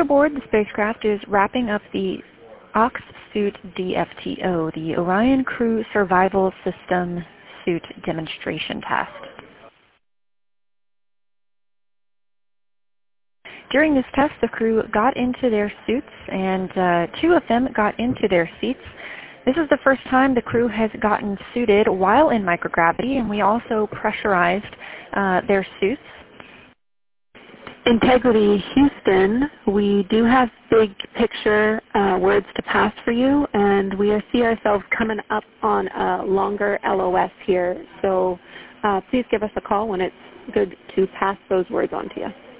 aboard the spacecraft is wrapping up the OX-Suit DFTO, the Orion Crew Survival System Suit Demonstration Test. During this test, the crew got into their suits, and 2 of them got into their seats. This is the first time the crew has gotten suited while in microgravity, and we also pressurized their suits. Integrity Houston, we do have big picture words to pass for you, and we see ourselves coming up on a longer LOS here. So please give us a call when it's good to pass those words on to you.